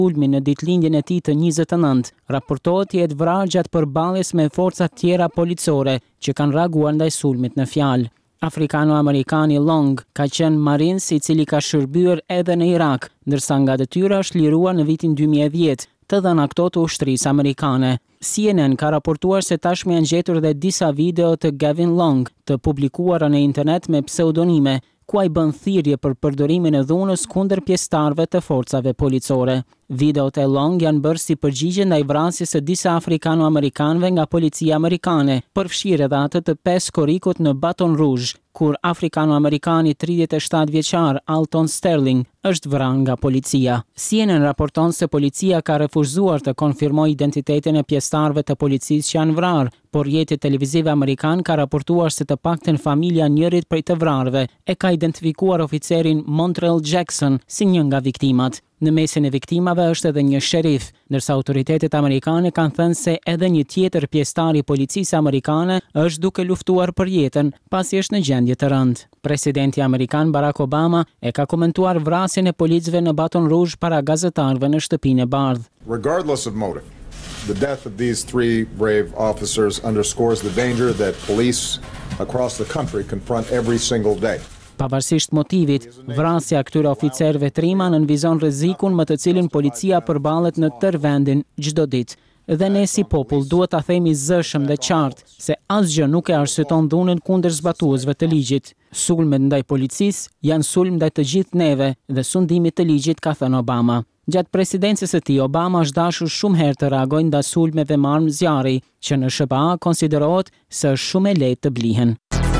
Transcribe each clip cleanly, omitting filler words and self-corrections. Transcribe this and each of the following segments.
sulmin në ditëlindjen e tij të 29, raportohet të jetë vrarë gjatë përballjes me forca tjera policore që kanë reaguar ndaj sulmit në fjalë. Afrikano-amerikani Long ka qenë marines i cili ka shërbyer edhe në Irak, ndërsa nga detyra është liruar në vitin 2010, të dhëna këto të ushtrisë amerikane. CNN ka raportuar se tashmë janë gjetur edhe disa video të Gavin Long të publikuara në internet me pseudonime, ku ai bën thirrje për përdorimin e dhunës kundër pjesëtarëve të forcave policore. Videot e Long janë bërë si përgjigje ndaj vrasjes së disa afrikano-amerikanëve nga policia amerikane, përfshirë edhe atë të 5 korrikut në Baton Rouge, kur afrikano-amerikani 37 vjeçar Alton Sterling është vrarë nga policia. CNN raporton se policia ka refuzuar të konfirmojë identitetin e pjesëtarëve të policisë që janë vrarë, por rrjeti televiziv amerikan ka raportuar se të paktën familja njërit prej të vrarëve e ka identifikuar oficerin Montrell Jackson si një nga viktimat. Në mesin e viktimave është edhe një sherif, ndërsa autoritetet amerikane kanë thënë se edhe një tjetër pjesëtar i policisë amerikane është duke luftuar për jetën pasi është në gjendje të rëndë. Presidenti amerikan Barack Obama e ka komentuar vrasjen e policëve në Baton Rouge para gazetarëve në shtëpinë e bardhë. Regardless of motive, the death of these three brave officers underscores the danger that police across the country confront every single day. Pavarësisht motivit, vrasja këtyre oficerëve trima nënvizon rrezikun me të cilin policia përballet në tërë vendin çdo ditë. Dhe ne si popull duhet ta themi zëshëm dhe qartë se asgjë nuk e arsyeton dhunën kundër zbatuesve të ligjit. Sulmet ndaj policisë janë sulm ndaj të gjithë neve dhe sundimi të ligjit, ka thënë Obama. Gjatë presidencës së tij, Obama është dashur shumë herë të reagojë ndaj sulmeve me armë zjarri, që në SBA konsiderohet se është shumë e lehtë të blihen.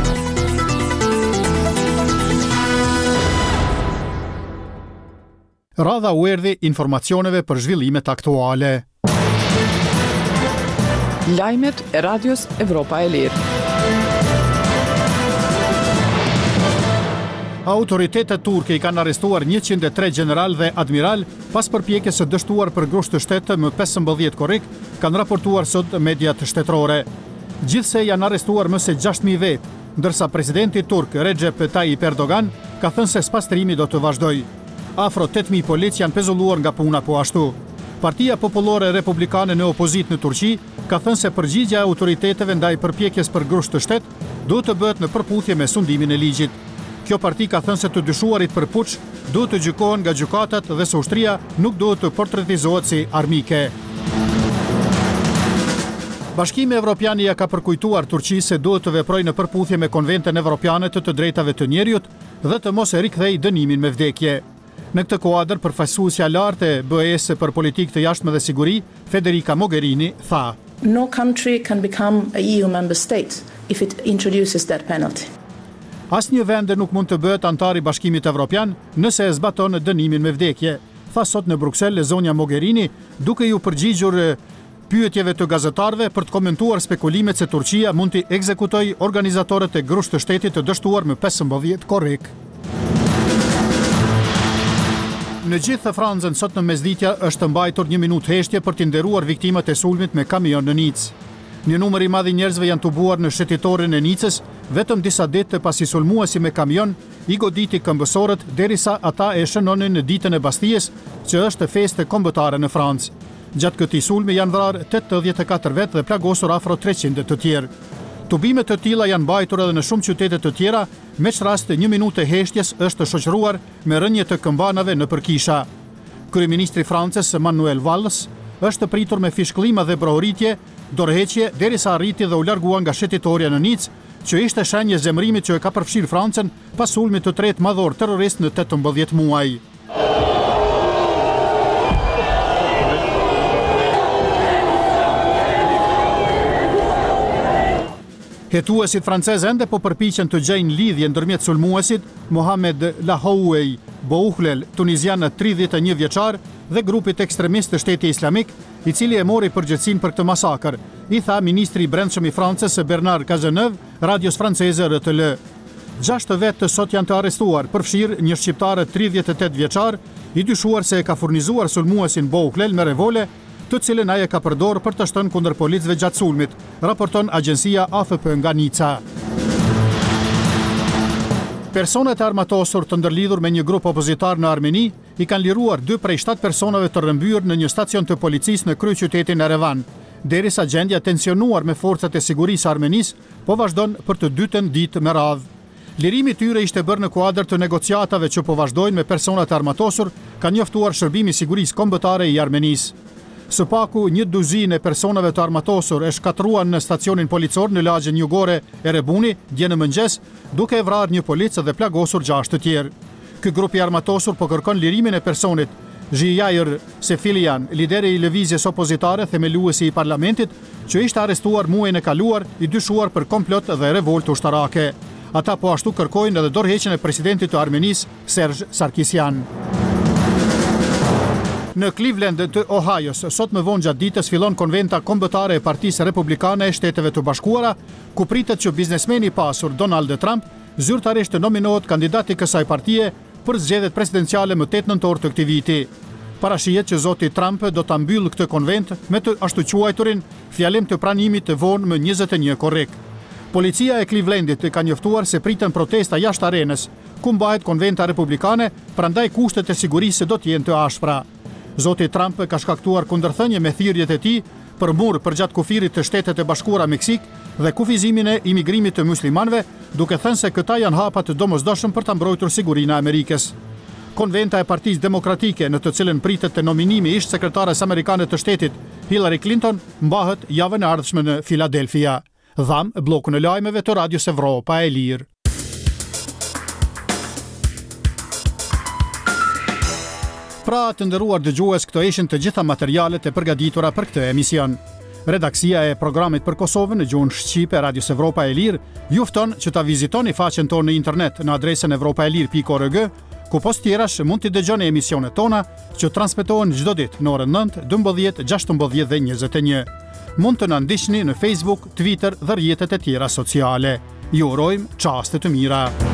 Radha u erdhi informacioneve për zhvillimet aktuale. Lajmet e Radios Evropa e Lirë. Autoritetet turke i kanë arrestuar 103 general dhe admiral pas përpjekjes së dështuar për grusht të shtetë më 15 korrik, kanë raportuar sot mediat shtetërore. Gjithsej janë arrestuar më se 6.000 vetë, ndërsa presidenti turk Recep Tayyip Erdogan ka thënë se spastrimi do të vazhdojë. Afro 8.000 polic janë pezulluar nga puna po ashtu. Partia Popullore Republikane në opozit në Turqi ka thënë se përgjigjja e autoriteteve ndaj përpjekjes për grusht të shtet duhet të bëhet në përputhje me sundimin e ligjit. Kjo parti ka thënë se të dyshuarit për puç duhet të gjykohen nga gjykatat dhe se ushtria nuk duhet të portretizohet si armike. Bashkimi Evropian ja ka përkujtuar Turqisë se duhet të veprojë në përputhje me Konventën Evropiane të drejtave të njerëzit dhe të mos e rikthejë dënimin me vdekje. Në këtë kuadër, përfaqësuesja lartë e BE-s për politikë të jashtme dhe siguri, Federica Mogherini, tha: No country can become a EU member state if it introduces that penalty. Asnjë vend nuk mund të bëhet antar i Bashkimit Evropian nëse e zbaton dënimin me vdekje, tha sot në Bruksel zonja Mogherini, duke ju përgjigjur pyetjeve të gazetarëve për të komentuar spekulimet se Turqia mund të ekzekutojë organizatorët e grusht të shtetit të dështuar më 15 korrik. Në gjithë Francën sot në mesditja është mbajtur 1 minutë heshtje për të nderuar viktimat e sulmit me kamion në Nicë. Një numër i madh i njerëzve janë tubuar në shëtitorin e Nicës vetëm disa ditë pasi sulmuesi me kamion i goditi këmbësorët derisa ata e shënonin në ditën e Bastijes, që është festë kombëtare në Francë. Gjatë këtij sulmi janë vrarë 84 vetë dhe plagosur afro 300 të tjerë. Tubimet të tilla janë mbajtur edhe në shumë qytete të tjera, me rast 1 minutë heshtjes është shoqëruar me rënje të këmbanave në përkisha. Kryeministri francez Manuel Valls është pritur me fishkëllima dhe brohoritje, dorëheqje derisa arriti dhe u largua nga shëtitoria në Nicë, që ishte shenjë zemrimit që e ka përfshirë Francën pas sulmit të tretë madhor terrorist në 18 muaj. Hetuesit francez ende po përpiqen të gjejnë lidhje ndërmjet sulmuesit Mohamed Lahouej Bouhlel, tunizian 31 vjeçar, dhe grupit ekstremist të Shteti Islamik, i cili e mori përgjegjësinë për këtë masakër, i tha ministri i brendshëm i Francës Bernard Cazeneuve radios franceze RTL. 6 vetë sot janë të arrestuar, përfshirë një shqiptare 38 vjeçar, i dyshuar se e ka furnizuar sulmuesin Bouhlel me revole, të cilën ai e ka përdorur për të shtënë kundër policëve gjatë sulmit, raporton agjencia AFP nga Nica. Personat e armatosur të ndërlidhur me një grup opozitar në Armeni i kanë liruar 2 prej 7 personave të rrëmbyer në një stacion të policisë në kryeqytetin Erevan, derisa gjendja tensionuar me forcat e sigurisë armenisë po vazhdon për të dytën ditë me radhë. Lirimi i tyre ishte bërë në kuadër të negociatave që po vazhdojnë me personat e armatosur, ka njoftuar Shërbimi i Sigurisë Kombëtare i Armenisë. Së paku 12 e personave të armatosur e shkatruan në stacionin policor në lagjen jugore e Rebuni dje në mëngjes, duke e vrarë një policë dhe plagosur 6 të tjerë. Ky grup i armatosur po kërkon lirimin e personit Zhijajr Sefilian, lideri i lëvizjes opozitare, themeluesi i parlamentit, që ishte arrestuar muajin e kaluar i dyshuar për komplot dhe revoltë ushtarake. Ata po ashtu kërkojnë edhe dorëheqjen e presidentit të Armenisë, Serge Sarkisian. Në Cleveland të Ohio's, sot më vonë gjatë ditës fillon konventa kombëtare e Partisë Republikane e Shteteve të Bashkuara, ku pritet që biznesmeni i pasur Donald Trump zyrtarisht të nominohet kandidat i kësaj partie për zgjedhjet presidenciale më 8 nëntor të këtij viti. Parashihet që zoti Trump do ta mbyllë këtë konvent me të ashtu quajturin fjalim të pranimit të vonë më 21 korrik. Policia e Clevelandit ka njoftuar se pritën protesta jashtë arenës, ku mbahet konventa republikane, prandaj kushtet e sigurisë do të jenë të ashpra. Zoti Trump ka shkaktuar kundërthënie me thirrjet e tij për mur përgjatë kufirit të Shtetet e Bashkuara Meksik dhe kufizimin e imigrimit të muslimanëve, duke thënë se këta janë hapa të domosdoshëm për ta mbrojtur sigurinë e Amerikës. Konventa e Partisë Demokratike, në të cilën pritet të nominimi ish sekretares amerikane të shtetit Hillary Clinton, mbahet javën e ardhshme në Filadelfia. Dham bllokun e lajmeve të Radios Evropa e Lirë. Pra, të nderuar dëgjues, këto ishin të gjitha materialet e përgatitura për këtë emision. Redaksia e programit për Kosovën në gjuhën shqipe Radios Evropa e Lirë ju fton që ta vizitoni faqen tonë në internet në adresën evropaelir.org, ku post tjerash mund t'i dëgjoni emisionet tona që transmetohen çdo ditë në orën 9, 12, 16 dhe 21. Mund të na ndiqni në Facebook, Twitter dhe rrjetet e tjera sociale. Ju urojmë çaste të mira.